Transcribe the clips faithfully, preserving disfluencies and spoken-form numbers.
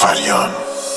فریان.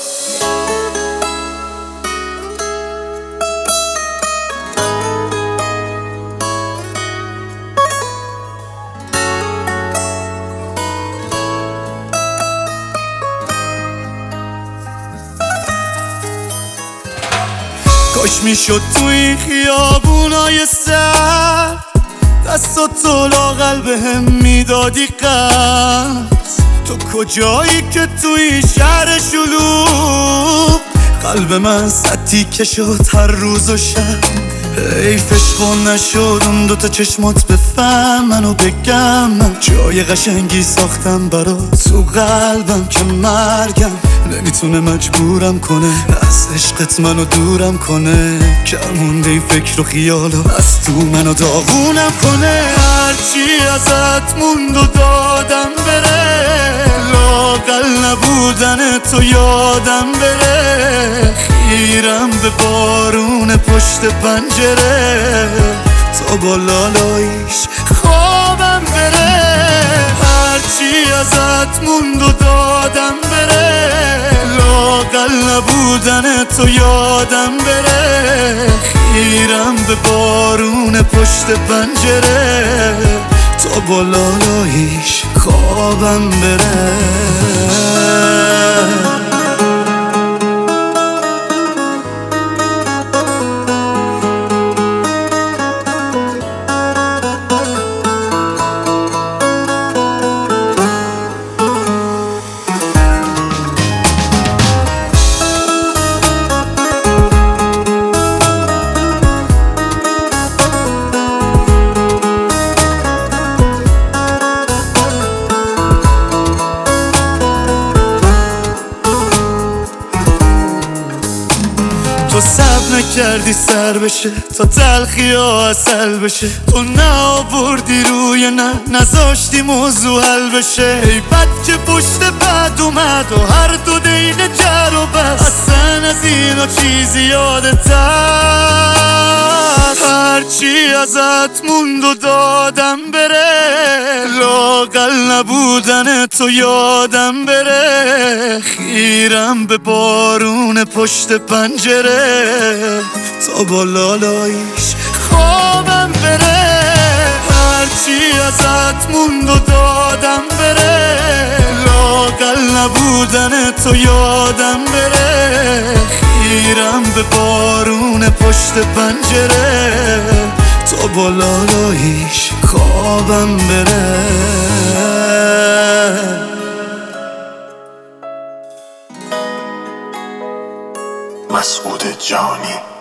کاش میشد تو این خیابونای سر دستاتو لاغل بهم میدادی قرض. تو کجایی که تو این شهر شلوغ قلب من سطی که شد هر روز و شب؟ حیفش خون نشد اون دوتا چشمات بفهمن و بگم من جای قشنگی ساختم برات تو قلبم که مرگم نمیتونه مجبورم کنه از عشقت منو دورم کنه. کمونده این فکر و خیالو از تو منو داغونم کنه. هرچی ازت موند و دادم بره لااقل نبودن تو یادم بره. خیرم به بارون پشت پنجره تا با لالاییش خوابم بره. هرچی ازت موند و دادم بره لااقل نبودن تو یادم بره. خیرم به بارون پشت پنجره تا با لالاییش خوابم بره. تو صبر نکردی سر بشه تا تلخی ها اصل بشه. تو نآوردی روی نه نذاشتی موضوع حل بشه. ای بد که پشت بد اومد و هر دو دقیقه جر و بس. اصلا از اینا چیزی یادت هست؟ هرچی ازت موند و دادم بره لااقل نبودن تو یادم بره. خیرم به بارون پشت پنجره تا با لالاییش خوابم بره. هرچی ازت موند و دادم بره لااقل نبودن تو یادم بره. خیرم به بارون پشت پنجره تا با لالاییش خوابم بره. مسعود جانی.